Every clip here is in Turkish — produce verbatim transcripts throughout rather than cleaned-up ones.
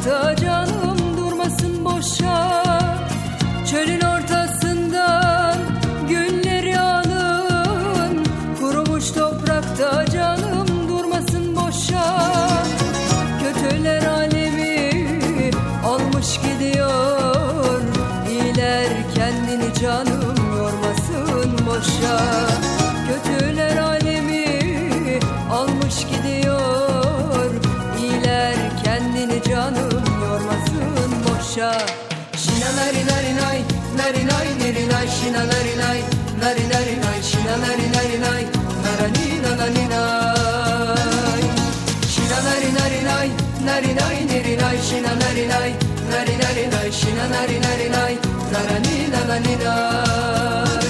toprakta canım durmasın boşa. Çölün ortasından günleri alın, kurumuş toprakta canım durmasın boşa. Kötüler alemi almış gidiyor, iyiler kendini canım yormasın boşa. Kötüler alemi almış gidiyor, iyiler kendini canım yormasın boşa. Şina nari nari nay, nari nay nari nay, şina nari nay, nari nari nay, şina nari nari nay, narani nanani nay. Şina nari nari nay, nari nay nari nay, şina nari nay, nari nari nay, şina nari nari nay, narani nanani nay.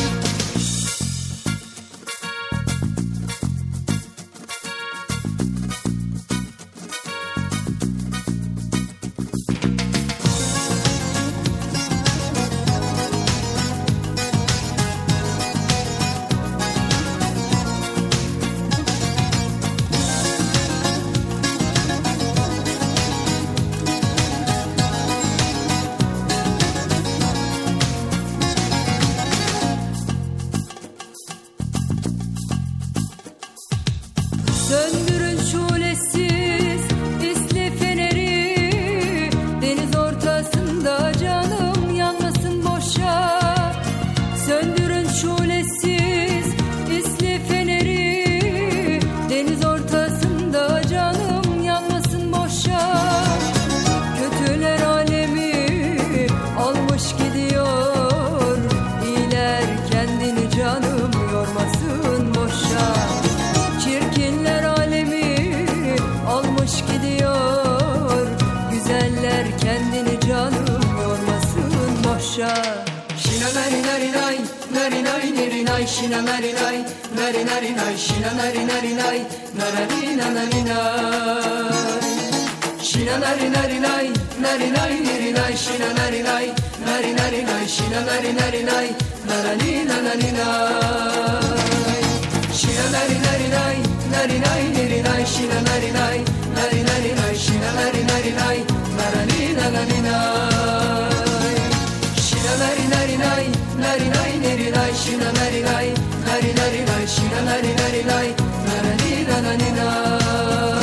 Söndürün şulesiz isli feneri, deniz ortasında canım yanmasın boşa. Söndürün şulesiz isli feneri, deniz ortasında canım yanmasın boşa. Kötüler alemi almış gidiyor, iyiler kendini canım yormasın boşa. Çirkinler alemi almış gidiyor, güzeller kendini canım yormasın boşa. Şina nari nari nay, nari nay nari nay, şina nari nay, nari nari nay, şina nari nari nay, narani nanani nay. Şina nari nari nay, nari nay nari nay, şina nari nay, nari nari nay, şina nari nari nay, narani nanani nay. Şina nari nari nay, nari nay nari nay, şina nari nay, nari nari nay, şina nari nari nay, narani nanani nay. Şina nari nari nay, nari nay nari nay, şina nari nay, nari nari nay, şina nari nari nay, narani nanani nay.